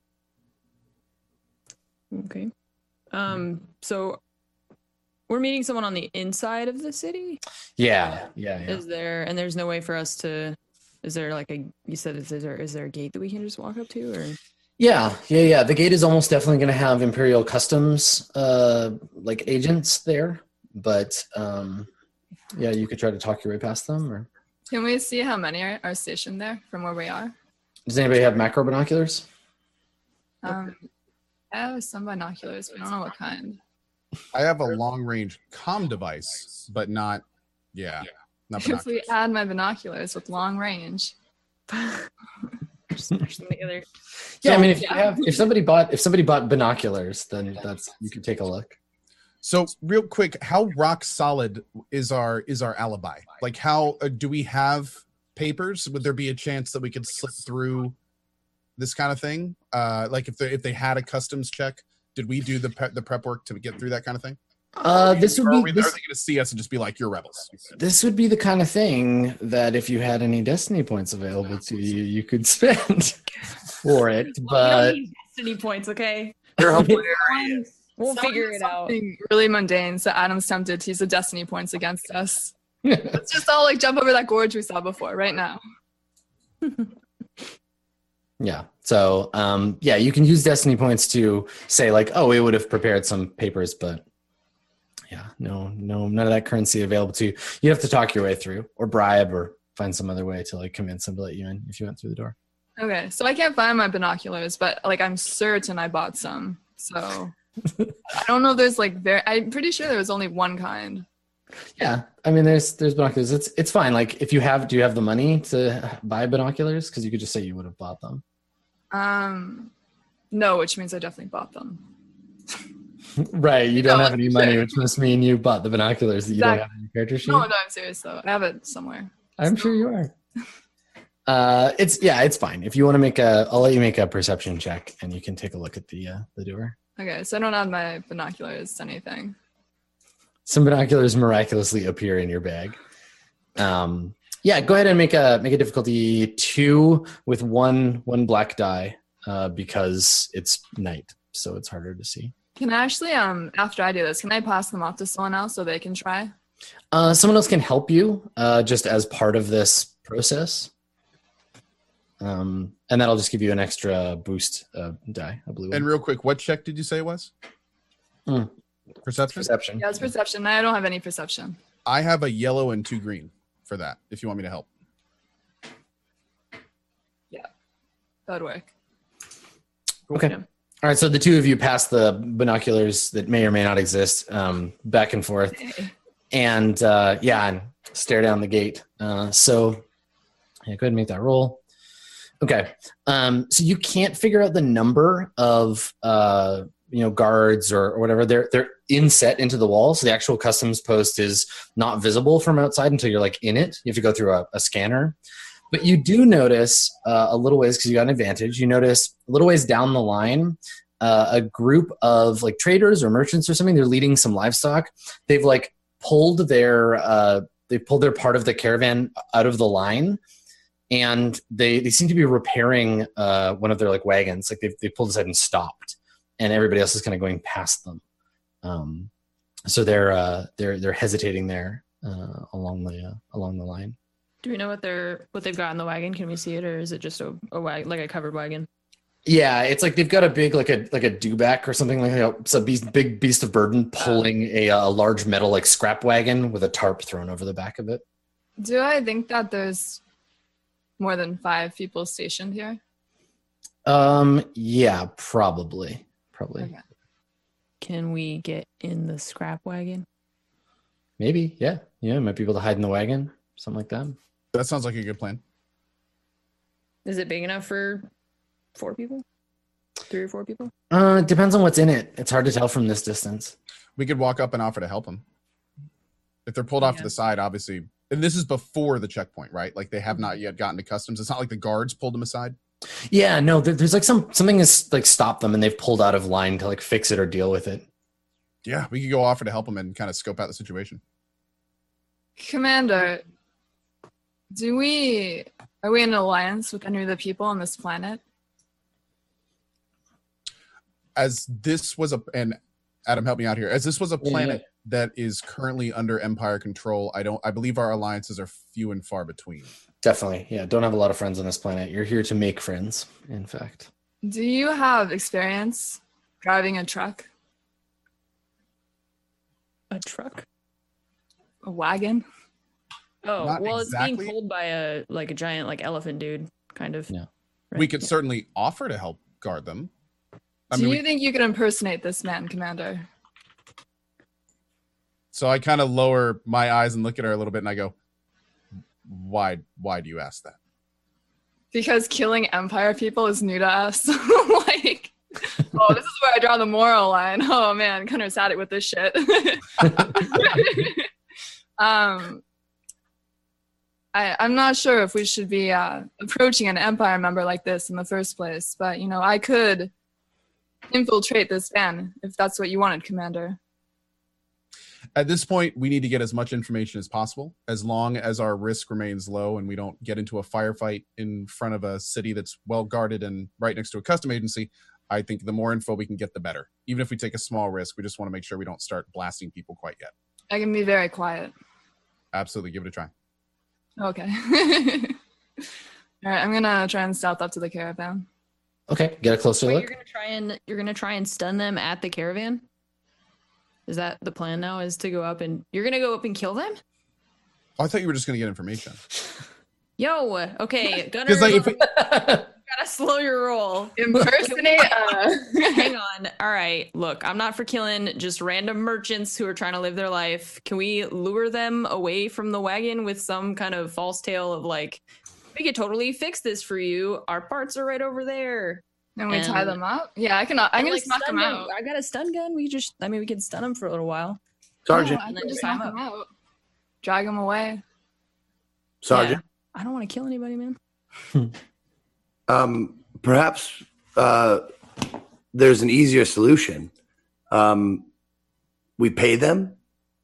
S5: Okay. Um, so we're meeting someone on the inside of the city?
S1: Yeah, yeah, yeah.
S5: Is there, and there's no way for us to, is there like a, you said, is there, is there a gate that we can just walk up to, or?
S1: Yeah, yeah, yeah. The gate is almost definitely going to have Imperial Customs, uh, like agents there, but um, yeah, you could try to talk your way past them. Or
S2: Can we see how many are, are stationed there from where we are?
S1: does anybody have macro binoculars?
S2: Um, I have some binoculars, but I don't know what kind.
S3: I have a long range comm device, but not, yeah, not
S2: If we
S3: binoculars.
S2: add my binoculars with long range,
S5: Just smash them together.
S1: Yeah, I mean, if you
S2: yeah.
S1: have, if somebody bought, if somebody bought binoculars, then that's you can take a look.
S3: So real quick, how rock solid is our is our alibi? Like, how uh, do we have papers? Would there be a chance that we could slip through this kind of thing? Uh, like if they if they had a customs check, did we do the pe- the prep work to get through that kind of thing?
S1: Uh, this
S3: Or
S1: would
S3: are,
S1: be
S3: we, are
S1: this,
S3: they going to see us and just be like, "You're rebels"?
S1: this would be the kind of thing that if you had any destiny points available to you, you could spend for it.
S5: we don't
S1: But
S5: need destiny points, okay?
S4: They're hilarious.
S5: We'll
S2: someone
S5: figure
S2: did
S5: it out.
S2: something really mundane, so Adam's tempted to use the destiny points against us.
S1: yeah,
S2: Let's just all like jump over that gorge we saw before right now.
S1: so um, yeah, you can use destiny points to say like, oh, we would have prepared some papers, but yeah, no, no, none of that currency available to you. You have to talk your way through, or bribe, or find some other way to like convince them to let you in if you went through the door.
S2: Okay, so I can't find my binoculars, but like I'm certain I bought some. So I don't know if there's like very. I'm pretty sure there was only one kind.
S1: Yeah, I mean, there's there's binoculars. It's it's fine. Like if you have, do you have the money to buy binoculars? Because you could just say you would have bought them.
S2: Um, no, which means I definitely bought them.
S1: Right, you don't
S2: No,
S1: have any
S2: sure.
S1: money, which must mean you bought the binoculars that you don't
S2: Exactly.
S1: have in your character sheet.
S2: No, no, I'm serious though. I have it somewhere.
S1: I'm sure you are. Uh, it's yeah, it's fine. If you want to make a, I'll let you make a perception check, and you can take a look at the uh, the door.
S2: Okay, so I don't add my binoculars to anything.
S1: Some binoculars miraculously appear in your bag. Um, yeah, go ahead and make a make a difficulty two with one one black die uh, because it's night, so it's harder to see.
S2: Can I actually, um, after I do this, can I pass them off to someone else so they can try?
S1: Uh, someone else can help you uh, just as part of this process. Um, and that'll just give you an extra boost uh, die, I believe.
S3: And real quick, what check did you say it was?
S1: Mm.
S3: Perception.
S1: Perception.
S2: Yeah, it's perception. I don't have any perception.
S3: I have a yellow and two green for that. If you want me to help.
S2: That would work.
S1: Okay.
S5: Yeah.
S1: All right. So the two of you pass the binoculars that may or may not exist um, back and forth, and uh, yeah, and stare down the gate. Uh, so yeah, go ahead and make that roll. Okay. Um, so you can't figure out the number of uh, you know guards or, or whatever. They're they're inset into the wall, so the actual customs post is not visible from outside until you're like in it. You have to go through a, a scanner. But you do notice uh, a little ways, because you got an advantage, you notice a little ways down the line, uh, a group of like traders or merchants or something, they're leading some livestock. They've like pulled their, uh, they've pulled their part of the caravan out of the line, and they, they seem to be repairing uh, one of their like wagons. Like they've, they pulled aside and stopped, and everybody else is kind of going past them. Um, so they're, uh, they're, they're hesitating there uh, along the, uh, along the line.
S5: Do we know what they're what they've got in the wagon? Can we see it, or is it just a, a wag, like a covered wagon?
S1: Yeah, it's like they've got a big, like a like a dewback or something like that. It's a beast, big beast of burden pulling a, a large metal like scrap wagon with a tarp thrown over the back of it.
S2: Do I think that there's more than five people stationed here?
S1: Um, yeah, probably, probably,
S2: Okay.
S5: Can we get in the scrap wagon?
S1: maybe, yeah, yeah. Might be able to hide in the wagon, something like that.
S3: That sounds like a good plan.
S5: Is it big enough for four people? Three or four people?
S1: Uh, it depends on what's in it. It's hard to tell from this distance.
S3: We could walk up and offer to help him. If they're pulled off
S5: Yeah.
S3: to the side, obviously, and this is before the checkpoint, right? Like they have not yet gotten to customs. It's not like the guards pulled them aside.
S1: Yeah, no, there, there's like some something has like stopped them, and they've pulled out of line to like fix it or deal with it.
S3: Yeah, we could go offer to help them and kind of scope out the situation.
S2: Commander, do we are we in an alliance with any of the people on this planet?
S3: As this was a, and Adam, help me out here. As this was a
S1: Yeah,
S3: planet
S1: yeah.
S3: that is currently under Empire control, I don't, I believe our alliances are few and far between.
S1: Definitely, yeah. Don't have a lot of friends on this planet. You're here to make friends, in fact.
S2: Do you have experience driving a truck,
S5: A truck?
S2: a wagon?
S5: Oh,
S3: Not
S5: well, it's
S3: exactly.
S5: being pulled by a like a giant like elephant dude, kind of.
S1: Yeah.
S5: Right?
S3: We could
S5: Yeah.
S3: certainly offer to help guard them. I
S2: Do
S3: mean,
S2: you
S3: we,
S2: think you could impersonate this man, Commander?
S3: so I kind of lower my eyes and look at her a little bit, and I go, "Why? Why do you ask that?"
S2: Because killing Empire people is new to us. Like, oh, this is where I draw the moral line. Oh man, kind of sad it with this shit. um, I, I'm not sure if we should be uh, approaching an Empire member like this in the first place, but you know, I could infiltrate this van if that's what you wanted, Commander.
S3: At this point, we need to get as much information as possible, as long as our risk remains low and we don't get into a firefight in front of a city that's well guarded and right next to a custom agency. I think the more info we can get, the better. Even if we take a small risk, we just want to make sure we don't start blasting people quite yet.
S2: I can be very quiet.
S3: Absolutely, give it a try.
S2: Okay. All right, I'm gonna try and stealth up to the caravan.
S1: Okay, get a closer
S5: Wait,
S1: look.
S5: you're gonna try and you're gonna try and stun them at the caravan? Is that the plan now? Is to go up and you're gonna go up and kill them?
S3: Oh, I thought you were just going to get information.
S5: Yo, okay, Gunner,
S3: 'Cause, like, if we-
S5: you gotta slow your roll.
S2: Impersonate. Uh,
S5: Hang on. All right. Look, I'm not for killing just random merchants who are trying to live their life. Can we lure them away from the wagon with some kind of false tale of like, we could totally fix this for you. Our parts are right over there.
S2: and we tie
S5: And-
S2: them up. Yeah, I can. I'm
S5: And,
S2: gonna
S5: like,
S2: smack
S5: stun
S2: them
S5: gun-
S2: out.
S5: I got a stun gun. We just, I mean, we could stun them for a little while.
S4: Sergeant,
S2: No, I
S5: And then
S2: can
S5: just
S2: smack
S5: tie 'em
S2: them out. Drag them away.
S4: Sergeant.
S5: Yeah. I don't want to kill anybody, man.
S4: Um, perhaps uh, there's an easier solution. Um, we pay them,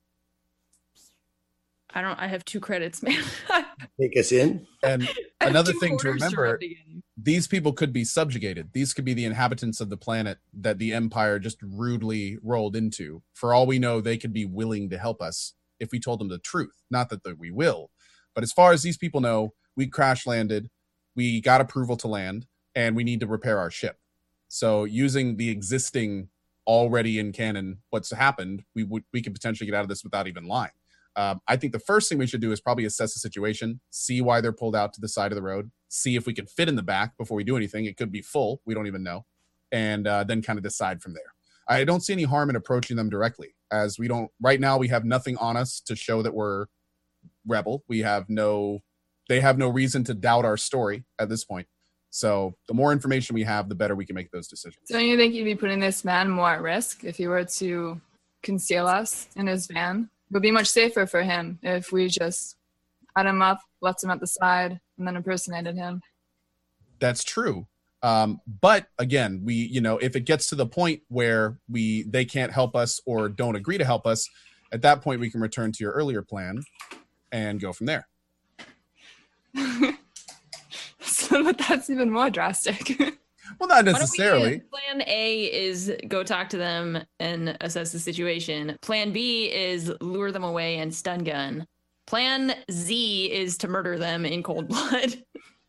S5: I don't. I have two credits, man.
S4: take us in.
S3: And
S5: I have
S3: another
S5: two
S3: thing to
S5: quarters
S3: remember,
S5: rub together.
S3: these people could be subjugated. These could be the inhabitants of the planet that the Empire just rudely rolled into. For all we know, they could be willing to help us if we told them the truth. Not that, that we will, but as far as these people know, we crash landed, we got approval to land, and we need to repair our ship. So using the existing already in canon what's happened, we would we could potentially get out of this without even lying. Um, I think the first thing we should do is probably assess the situation, see why they're pulled out to the side of the road, see if we can fit in the back before we do anything. It could be full. We don't even know. And uh, then kind of decide from there. I don't see any harm in approaching them directly, as we don't, right now we have nothing on us to show that we're rebel. We have no, they have no reason to doubt our story at this point. So the more information we have, the better we can make those decisions.
S2: Don't you think you'd be putting this man more at risk if he were to conceal us in his van? It would be much safer for him if we just had him up, left him at the side, and then impersonated him.
S3: That's true. Um, but again, we, you know, if it gets to the point where we, they can't help us or don't agree to help us, at that point we can return to your earlier plan and go from there.
S2: So, but that's even more drastic.
S3: Well, not
S5: Why don't we-
S3: necessarily.
S5: plan A is go talk to them and assess the situation. Plan B is lure them away and stun gun. Plan Z is to murder them in cold blood.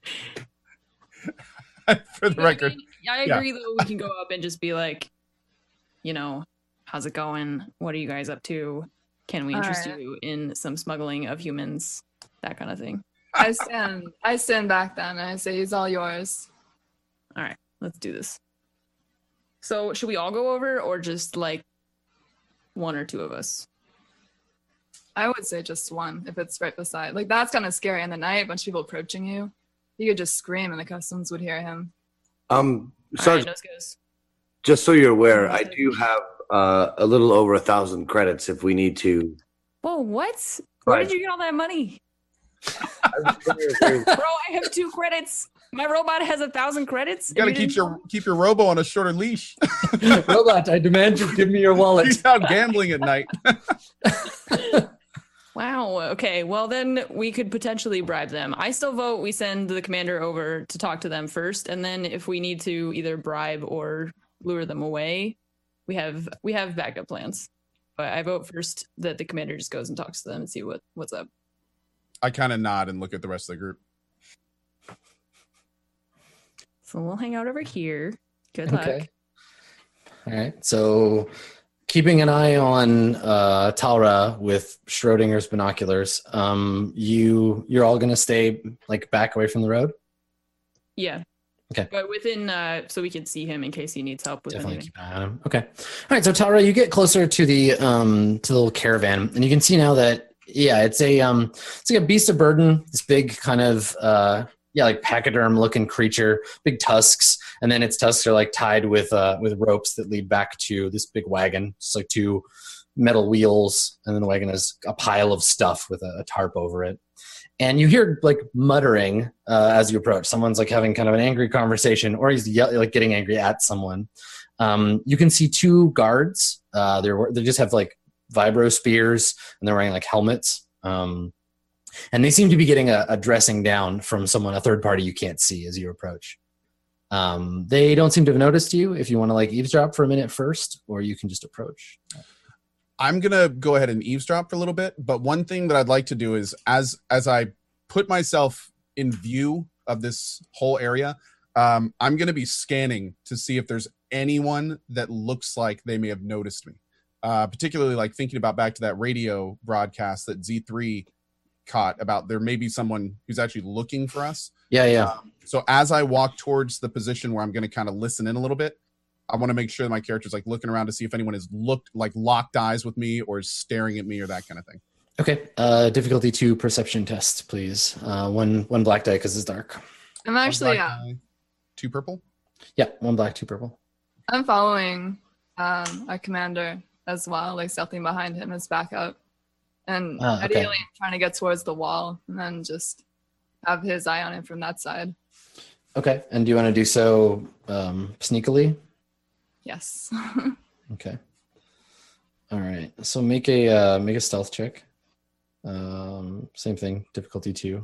S3: For the record,
S5: I
S3: Yeah.
S5: agree, though. We can go up and just be like, you know, how's it going? What are you guys up to? Can we interest
S2: Alright.
S5: you in some smuggling of humans? That kind of thing.
S2: I stand. I stand back then. And I say he's all yours.
S5: All right, let's do this. So, should we all go over or just like one or two of us?
S2: I would say just one if it's right beside. Like that's kind of scary in the night. A bunch of people approaching you. He could just scream and the customs would hear him.
S4: Um,
S5: All right,
S4: Sergeant,
S5: Nose goes.
S4: just so you're aware, I do have uh, a little over a thousand credits if we need to
S5: Whoa, what? Where
S4: Right.
S5: did you get all that money?
S4: I
S5: Bro, I have two credits. My robot has a thousand credits.
S3: You gotta
S5: and
S3: keep
S5: didn't
S3: your keep your robo on a shorter leash.
S1: Robot, I demand you give me your wallet.
S3: He's out gambling at night.
S5: Wow. Okay. Well, then we could potentially bribe them. I still vote we send the commander over to talk to them first, and then if we need to either bribe or lure them away, we have we have backup plans. But I vote first that the commander just goes and talks to them and see what what's up.
S3: I kind of nod and look at the rest of the group.
S5: So we'll hang out over here. Good luck.
S1: Okay. All right. So keeping an eye on uh, Talra with Schrodinger's binoculars, um, you you're all gonna stay like back away from the road.
S5: Yeah.
S1: Okay.
S5: But within, uh, so we can see him in case he needs help with
S1: Definitely
S5: anything.
S1: keep an eye on him. Okay. All right. So Talra, you get closer to the um to the little caravan, and you can see now that yeah, it's a um it's like a beast of burden. This big kind of uh yeah like pachyderm looking creature, big tusks, and then its tusks are like tied with uh with ropes that lead back to this big wagon. It's like two metal wheels, and then the wagon is a pile of stuff with a, a tarp over it. And you hear like muttering uh, as you approach. Someone's like having kind of an angry conversation, or he's yell- like getting angry at someone. Um, you can see two guards. Uh, they're they just have like vibro spears, and they're wearing like helmets. Um, and they seem to be getting a, a dressing down from someone, a third party you can't see as you approach. Um, they don't seem to have noticed you. If you want to like eavesdrop for a minute first, or you can just approach.
S3: I'm gonna go ahead and eavesdrop for a little bit, but one thing that I'd like to do is as as I put myself in view of this whole area, um, I'm gonna be scanning to see if there's anyone that looks like they may have noticed me. Uh, particularly like thinking about back to that radio broadcast that Z three caught about there may be someone who's actually looking for us.
S1: Yeah, yeah.
S3: Um, so as I walk towards the position where I'm gonna kind of listen in a little bit, I want to make sure that my character's like looking around to see if anyone has looked like locked eyes with me or is staring at me or that kind of thing.
S1: Okay. Uh, difficulty two perception test, please. Uh, one one black die because it's dark.
S2: I'm actually
S3: One
S2: yeah.
S3: black eye, two purple.
S1: Yeah, one black, two purple.
S2: I'm following um, our commander as well, like stealthing behind him as backup, and
S1: Ah, okay.
S2: ideally trying to get towards the wall and then just have his eye on him from that side.
S1: Okay. And do you want to do so um, sneakily?
S2: Yes.
S1: Okay. All right. So make a uh, make a stealth check. Um, same thing, difficulty two.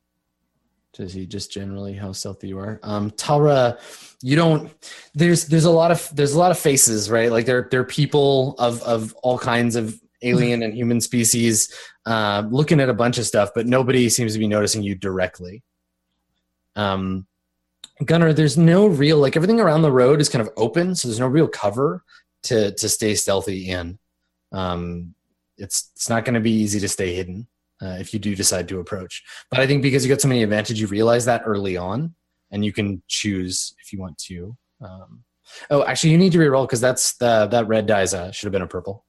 S1: To see just generally how stealthy you are. Um, Talra, you don't. There's there's a lot of there's a lot of faces, right? Like there there are people of of all kinds of alien and human species uh, looking at a bunch of stuff, but nobody seems to be noticing you directly. Um, Gunnar, there's no real like everything around the road is kind of open, so there's no real cover to to stay stealthy in. Um, it's it's not going to be easy to stay hidden uh, if you do decide to approach. But I think because you got so many advantages, you realize that early on, and you can choose if you want to. Um, oh, actually, you need to reroll because that's the that red dice uh, should have been a purple.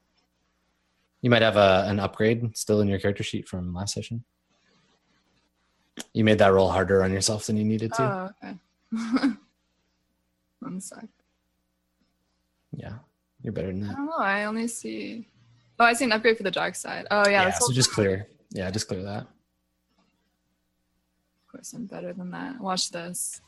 S1: You might have a, an upgrade still in your character sheet from last session. You made that roll harder on yourself than you needed to.
S2: Oh, okay. One sec.
S1: Yeah, you're better than
S2: I
S1: that.
S2: don't know. I only see. Oh, I see an upgrade for the dark side. Oh, yeah.
S1: Yeah,
S2: that's
S1: so
S2: all-
S1: just clear. Yeah, just clear that.
S2: Of course, I'm better than that. Watch this.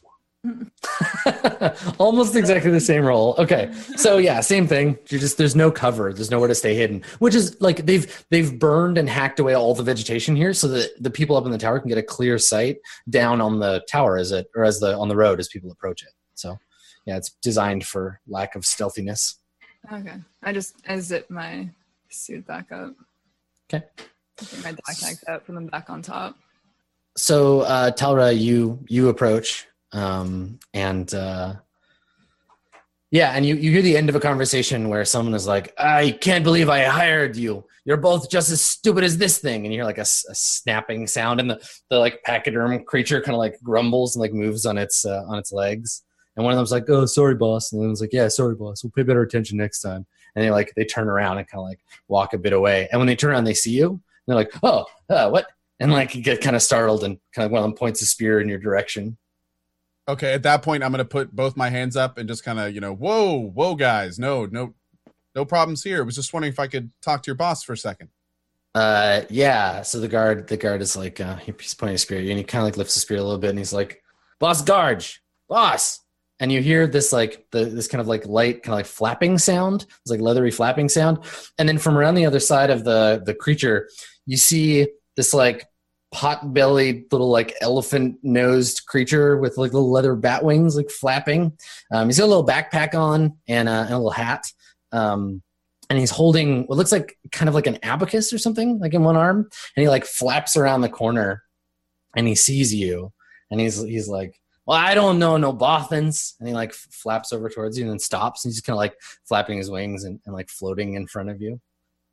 S1: Almost exactly the same roll. Okay, so yeah, same thing. You just there's no cover. There's nowhere to stay hidden. Which is like they've they've burned and hacked away all the vegetation here, so that the people up in the tower can get a clear sight down on the tower as it or as the on the road as people approach it. So yeah, it's designed for lack of stealthiness.
S2: Okay. I just I zip my suit back up.
S1: Okay.
S2: I think my backpack's out, put them back on top.
S1: So uh, Talra, you you approach. Um, and, uh, yeah, and you, you hear the end of a conversation where someone is like, I can't believe I hired you. You're both just as stupid as this thing. And you hear like a, a snapping sound, and the, the like pachyderm creature kind of like grumbles and like moves on its, uh, on its legs. And one of them's like, oh, sorry, boss. And the other's like, yeah, sorry, boss. We'll pay better attention next time. And they like, they turn around and kind of like walk a bit away. And when they turn around, they see you. And they're like, oh, uh, what? And like you get kind of startled, and kind of one of them points a spear in your direction.
S3: Okay, at that point, I'm going to put both my hands up and just kind of, you know, whoa, whoa, guys. No, no, no problems here. I was just wondering if I could talk to your boss for a second.
S1: Uh, yeah. So the guard, the guard is like, uh, he's pointing a spear at you, and he kind of like lifts the spear a little bit, and he's like, "Boss Garge, boss!" And you hear this like the this kind of like light, kind of like flapping sound. It's like leathery flapping sound, and then from around the other side of the the creature, you see this like pot-bellied little like elephant-nosed creature with like little leather bat wings, like flapping. Um, he's got a little backpack on and, uh, and a little hat. Um, and he's holding what looks like kind of like an abacus or something, like in one arm, and he like flaps around the corner, and he sees you, and he's he's like, "Well, I don't know no Bothans," and he like flaps over towards you and then stops, and he's just kind of like flapping his wings and, and like floating in front of you.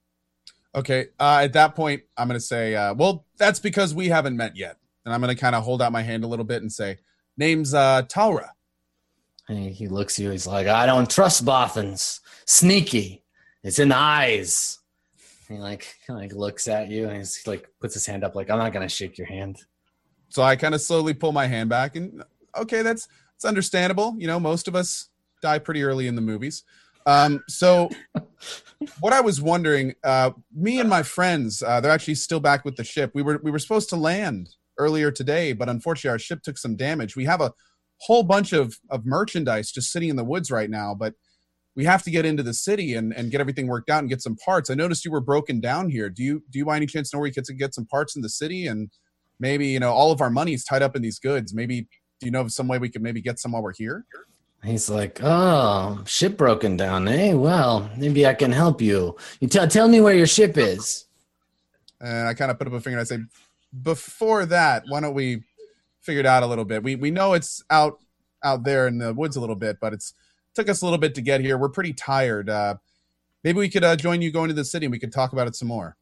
S3: Okay, uh, at that point, I'm going to say, uh, well, that's because we haven't met yet, and I'm going to kind of hold out my hand a little bit and say, "Name's uh, Taura."
S1: And he, he looks at you. He's like, "I don't trust Bothans. Sneaky. It's in the eyes." And he like kind of like looks at you, and he's like puts his hand up, like, "I'm not gonna shake your hand."
S3: So I kind of slowly pull my hand back, and okay, that's it's understandable. You know, most of us die pretty early in the movies. Um, so what I was wondering, uh, me and my friends, uh, they're actually still back with the ship. We were we were supposed to land earlier today, but unfortunately our ship took some damage. We have a whole bunch of of merchandise just sitting in the woods right now, but we have to get into the city and, and get everything worked out and get some parts. I noticed you were broken down here. Do you do you by any chance know where you get to get some parts in the city? And maybe, you know, all of our money is tied up in these goods. Maybe, do you know of some way we could maybe get some while we're here?
S1: He's like, "Oh, ship broken down, eh? Well, maybe I can help you. You tell tell me where your ship is."
S3: And I kind of put up a finger and I say, before that, why don't we figure it out a little bit? We we know it's out out there in the woods a little bit, but it's took us a little bit to get here. We're pretty tired. Uh, maybe we could uh, join you going to the city and we could talk about it some more.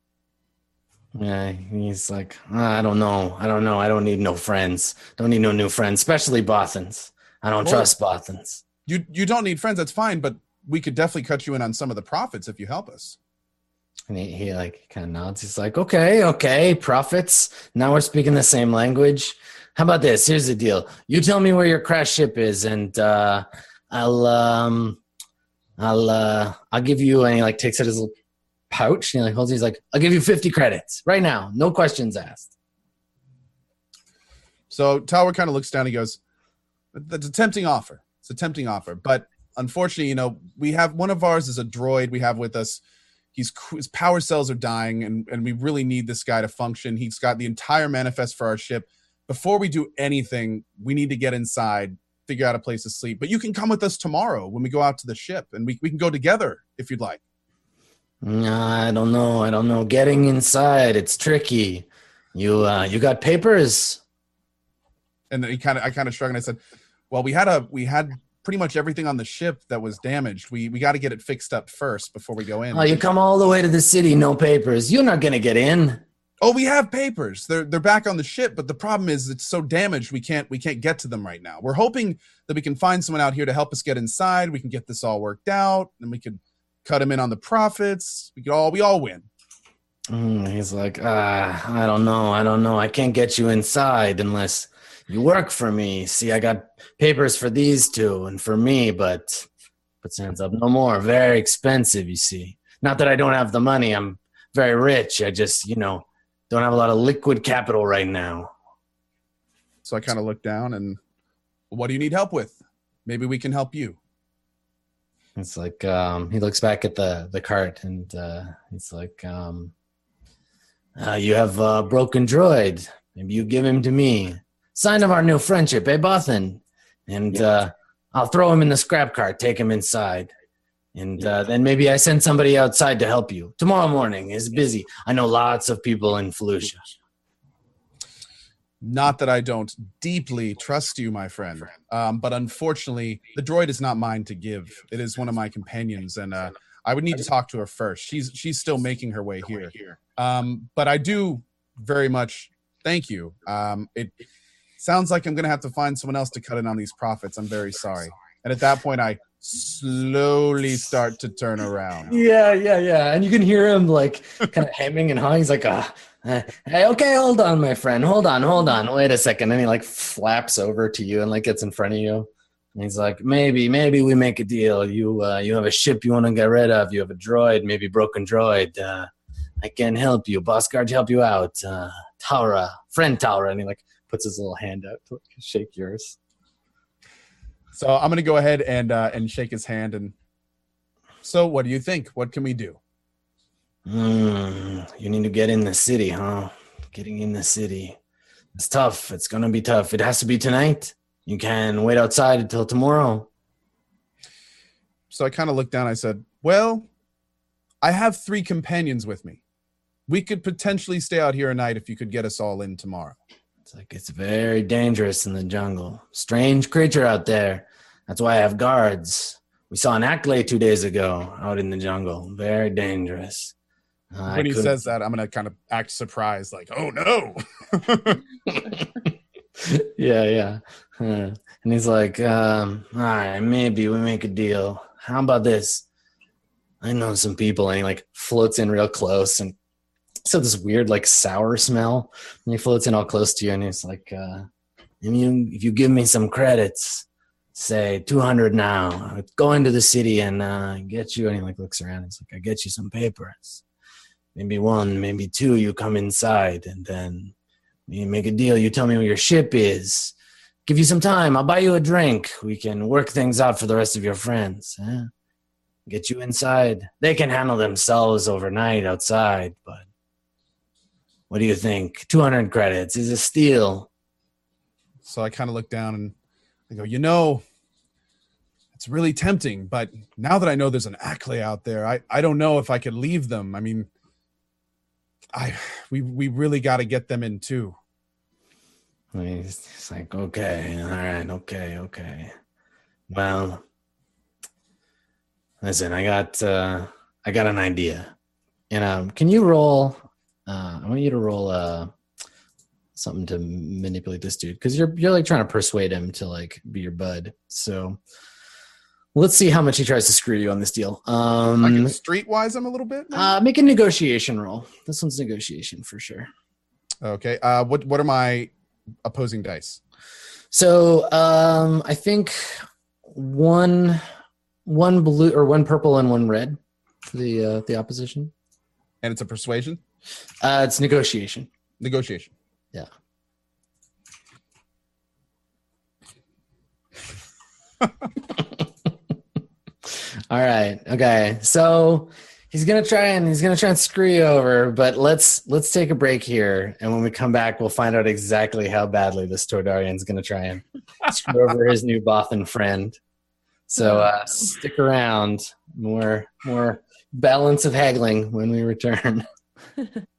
S1: Yeah, he's like, "I don't know. I don't know. I don't need no friends. Don't need no new friends, especially Bothans. I don't
S3: Well,
S1: trust Bothans."
S3: You you don't need friends, that's fine, but we could definitely cut you in on some of the profits if you help us.
S1: And he, he like kind of nods. He's like, "Okay, okay, profits. Now we're speaking the same language. How about this? Here's the deal. You tell me where your crash ship is, and uh, I'll um, I'll uh, I'll give you." And he like takes out his little pouch and he like holds it. He's like, "I'll give you fifty credits right now, no questions asked."
S3: So Tower kind of looks down and he goes, "That's a tempting offer. It's a tempting offer, but unfortunately, you know, we have one of ours is a droid we have with us. He's his power cells are dying, and and we really need this guy to function. He's got the entire manifest for our ship. Before we do anything, we need to get inside, figure out a place to sleep. But you can come with us tomorrow when we go out to the ship, and we we can go together if you'd like."
S1: Nah, I don't know. I don't know. Getting inside, it's tricky. You uh, you got papers?
S3: And then he kind of I kind of shrugged and I said, "Well, we had a we had pretty much everything on the ship that was damaged. We we got to get it fixed up first before we go in."
S1: Oh, you come all the way to the city, no papers. You're not gonna get in.
S3: "Oh, we have papers. They're they're back on the ship, but the problem is it's so damaged we can't we can't get to them right now. We're hoping that we can find someone out here to help us get inside. We can get this all worked out, and we could cut him in on the profits. We could all we all win."
S1: Mm, he's like, ah, I don't know. I don't know. I can't get you inside unless you work for me. See, I got papers for these two and for me, but puts hands up, no more. Very expensive, you see. Not that I don't have the money. I'm very rich. I just, you know, don't have a lot of liquid capital right now.
S3: So I kind of look down and, "What do you need help with? Maybe we can help you."
S1: It's like, um, he looks back at the, the cart and uh, he's like, um, uh, you have a broken droid. Maybe you give him to me. Sign of our new friendship, eh, Bothan? And uh, I'll throw him in the scrap cart, take him inside. And uh, then maybe I send somebody outside to help you. Tomorrow morning is busy. I know lots of people in Felucia.
S3: Not that I don't deeply trust you, my friend, um, but unfortunately, the droid is not mine to give. It is one of my companions, and uh, I would need to talk to her first. She's she's still making her way here. Um, but I do very much thank you. Um, it sounds like I'm going to have to find someone else to cut in on these profits. I'm very sorry. And at that point, I slowly start to turn around.
S1: Yeah, yeah, yeah. And you can hear him like kind of hemming and hawing. He's like, ah, uh, hey, okay, hold on, my friend. Hold on, hold on. Wait a second. And he like flaps over to you and like gets in front of you. And he's like, maybe, maybe we make a deal. You uh, you have a ship you want to get rid of. You have a droid, maybe broken droid. Uh, I can help you. Bossguard, help you out. Uh, Taura, friend Taura. And he like puts his little hand out to like, shake yours.
S3: So I'm going to go ahead and uh, and shake his hand. And so what do you think? What can we do?
S1: Mm, you need to get in the city, huh? Getting in the city. It's tough. It's going to be tough. It has to be tonight. You can wait outside until tomorrow.
S3: So I kind of looked down. I said, well, I have three companions with me. We could potentially stay out here a night if you could get us all in tomorrow.
S1: It's like it's very dangerous in the jungle. Strange creature out there. That's why I have guards. We saw an Acklay two days ago out in the jungle. Very dangerous. Uh,
S3: when he
S1: could...
S3: says that, I'm going to kind of act surprised, like, oh, no.
S1: yeah, yeah. Uh, and he's like, um, all right, maybe we make a deal. How about this? I know some people. And he, like, floats in real close and so this weird, like, sour smell. And he floats in all close to you, and he's like, uh, if you, if you give me some credits, say two hundred now, I'll go into the city and uh, get you. And he, like, looks around. He's like, I get you some papers. Maybe one, maybe two, you come inside, and then you make a deal. You tell me where your ship is. Give you some time. I'll buy you a drink. We can work things out for the rest of your friends. Eh? Get you inside. They can handle themselves overnight outside, but what do you think? two hundred credits is a steal.
S3: So I kind of look down and I go, you know, it's really tempting, but now that I know there's an Acklay out there, I, I don't know if I could leave them. I mean, I we we really got to get them in too.
S1: He's, he's like, okay, all right, okay, okay. Well, listen, I got uh, I got an idea. And um, can you roll? Uh, I want you to roll uh, something to manipulate this dude because you're you're like trying to persuade him to like be your bud. So let's see how much he tries to screw you on this deal. Um,
S3: I can streetwise him a little bit.
S1: Uh, make a negotiation roll. This one's negotiation for sure.
S3: Okay. Uh, what what are my opposing dice?
S1: So um, I think one one blue or one purple and one red for the uh, the opposition.
S3: And it's a persuasion?
S1: Uh, it's negotiation.
S3: Negotiation.
S1: Yeah. All right. Okay. So he's gonna try and he's gonna try and screw you over, but let's let's take a break here, and when we come back, we'll find out exactly how badly this Tordarian's gonna try and screw over his new Bothan friend. So uh, stick around. More more balance of haggling when we return.